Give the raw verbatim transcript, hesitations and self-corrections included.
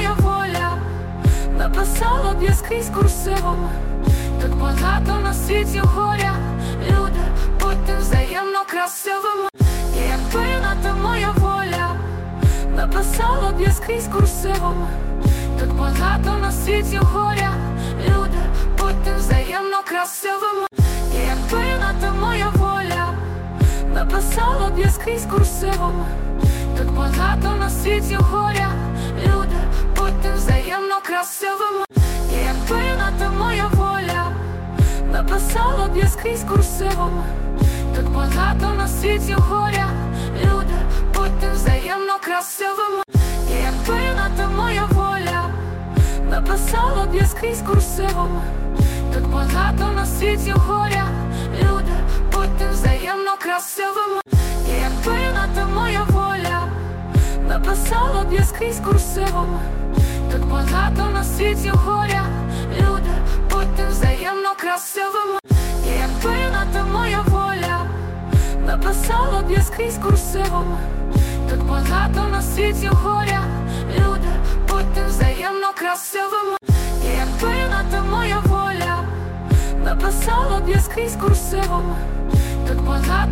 моя воля, написала б я скрізь курсивом. Так багато на світі горя, люди, будьте взаємно красивими. І якби на те моя воля, написала б я скрізь курсивом. Так багато на світі горя, люди, будьте взаємно красивими. І якби на те моя воля, написала б я скрізь курсивом. Так багато на світі горя, люди, будьте взаємно красивими. І якби на те моя воля, написала б я скрізь курсивом. Так багато на світі горя, люди, будьте взаємно красивими. І якби на те моя воля, написала б я скрізь курсивом. Так багато на світі горя, люди, будьте взаємно красивими. І якби на те моя воля, написала б я скрізь курсивом. Так багато на світі горя, люди, будьте взаємно красивими. І якби на те моя воля, написала б я скрізь курсивом. Так багато на світі горя, люди, будьте взаємно красивими. І якби на те моя воля, написала б я скрізь курсивом. Так багато